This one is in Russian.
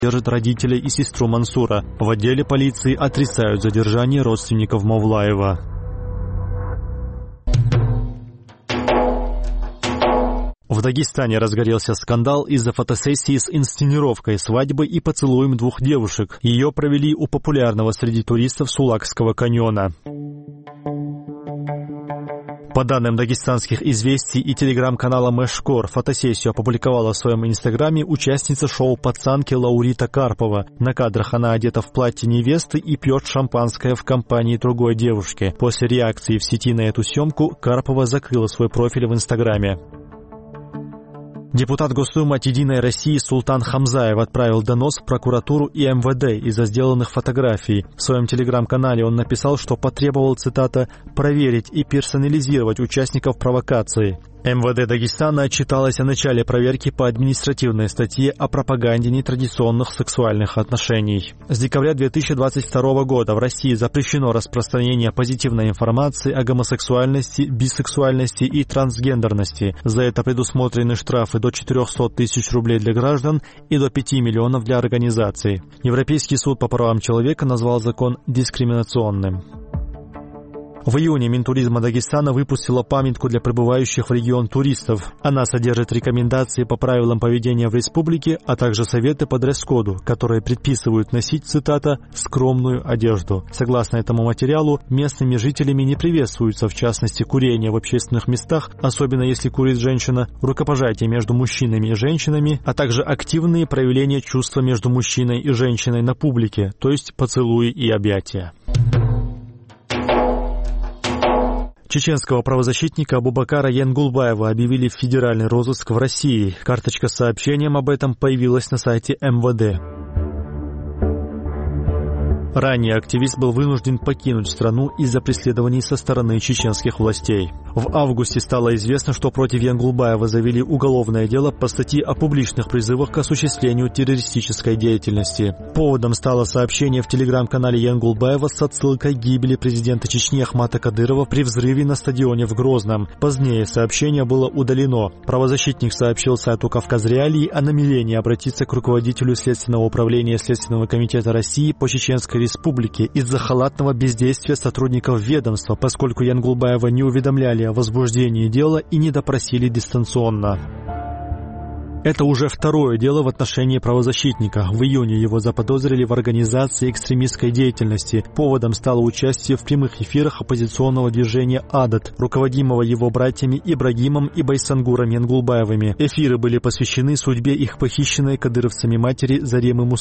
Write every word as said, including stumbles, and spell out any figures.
держит родителей и сестру Мансура. В отделе полиции отрицают задержание родственников Мавлаева. В Дагестане разгорелся скандал из-за фотосессии с инсценировкой свадьбы и поцелуем двух девушек. Ее провели у популярного среди туристов Сулакского каньона. По данным дагестанских известий и телеграм-канала Мэшкор, фотосессию опубликовала в своем инстаграме участница шоу «Пацанки» Лаурита Карпова. На кадрах она одета в платье невесты и пьет шампанское в компании другой девушки. После реакции в сети на эту съемку Карпова закрыла свой профиль в инстаграме. Депутат Госдумы от «Единой России» Султан Хамзаев отправил донос в прокуратуру и эм вэ дэ из-за сделанных фотографий. В своем телеграм-канале он написал, что потребовал, цитата, «проверить и персонализировать участников провокации». эм вэ дэ Дагестана отчиталось о начале проверки по административной статье о пропаганде нетрадиционных сексуальных отношений. С декабря две тысячи двадцать второго года в России запрещено распространение позитивной информации о гомосексуальности, бисексуальности и трансгендерности. За это предусмотрены штрафы до четырехсот тысяч рублей для граждан и до пяти миллионов для организаций. Европейский суд по правам человека назвал закон дискриминационным. В июне Минтуризма Дагестана выпустила памятку для прибывающих в регион туристов. Она содержит рекомендации по правилам поведения в республике, а также советы по дресс-коду, которые предписывают носить, цитата, «скромную одежду». Согласно этому материалу, местными жителями не приветствуется, в частности, курение в общественных местах, особенно если курит женщина, рукопожатие между мужчинами и женщинами, а также активные проявления чувства между мужчиной и женщиной на публике, то есть поцелуи и объятия. Чеченского правозащитника Абубакара Янгулбаева объявили в федеральный розыск в России. Карточка с сообщением об этом появилась на сайте эм вэ дэ. Ранее активист был вынужден покинуть страну из-за преследований со стороны чеченских властей. В августе стало известно, что против Янгулбаева завели уголовное дело по статье о публичных призывах к осуществлению террористической деятельности. Поводом стало сообщение в телеграм-канале Янгулбаева с отсылкой к гибели президента Чечни Ахмата Кадырова при взрыве на стадионе в Грозном. Позднее сообщение было удалено. Правозащитник сообщил сайту «Кавказреалии» о намерении обратиться к руководителю Следственного управления Следственного комитета России по Чеченской Республике из-за халатного бездействия сотрудников ведомства, поскольку Янгулбаева не уведомляли о возбуждении дела и не допросили дистанционно. Это уже второе дело в отношении правозащитника. В июне его заподозрили в организации экстремистской деятельности. Поводом стало участие в прямых эфирах оппозиционного движения «Адат», руководимого его братьями Ибрагимом и Байсангуром Янгулбаевыми. Эфиры были посвящены судьбе их похищенной кадыровцами матери Заремы Мустафаевой.